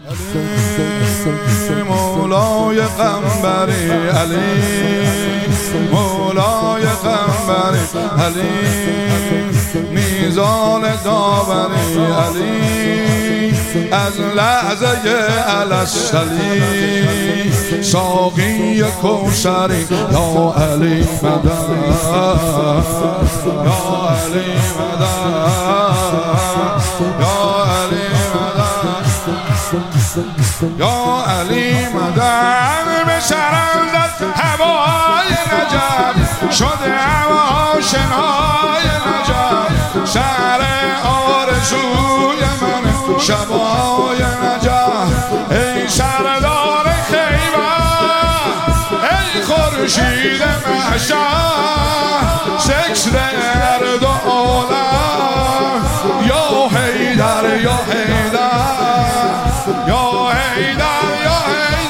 مولای قنبری علی، مولای قنبری علی، میزان داوری علی، از لحظه الاسلی ساقی کوثری یا علی مدد، یا علی مدد، یا علی مدد، یا علی مدد. به شرندت هوای نجف شده آشنای نجف، شهر آرزوی من شبای نجف. ای سردار خیبر، ای خورشید محشر، سکس در دو عالم، یا حیدر یا حیدر، یا حیدر یا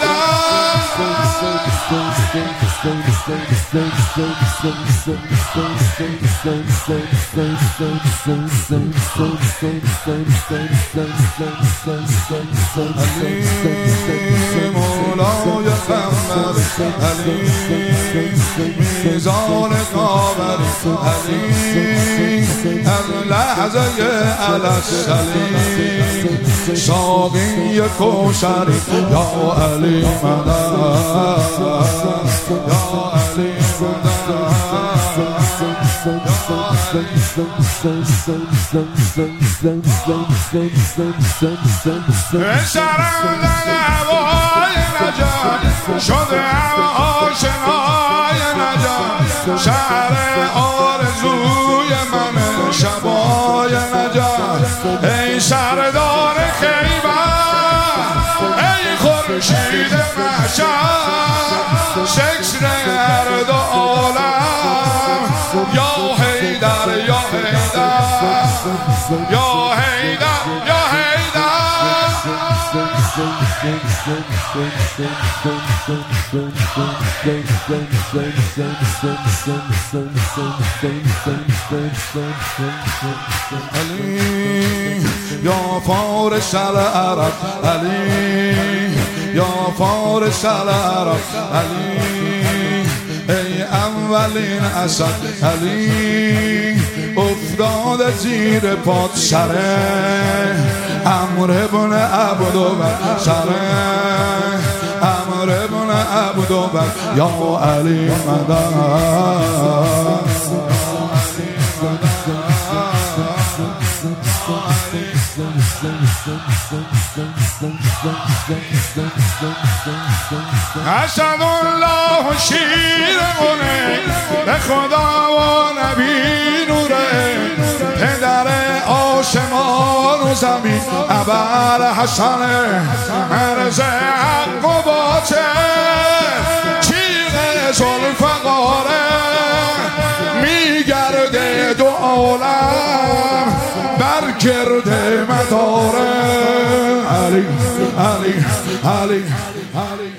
علی مولای قمر علی، میزان قمر علی، از لحظه الاسلی ساقی کوثری یا علی مدد، یا علی به شرندت هوای نجف شده آشنای نجف، شهر آرزوی من شبای نجف. ای سردار خیبر، ای خورشید محشر، سکس در دو عالم، یا حیدر یا حیدر، یا حیدر یا حیدر. علی یا فارس العرب علی، یا فارس العرب علی، ای اولین اسد علی، افتاده زیر پات سره عمرو ابن عبدالبر، عمرو ابن عبدالبر یا علی مدد. اسد الله شیرمونه، به خدا و نبی نوره، پدر آسمان و زمین ابوالحسن، مرز حق و باطل، تیغ ذوالفقاره، میگرده دو عالم بر گرد مداره. علی علی علی علی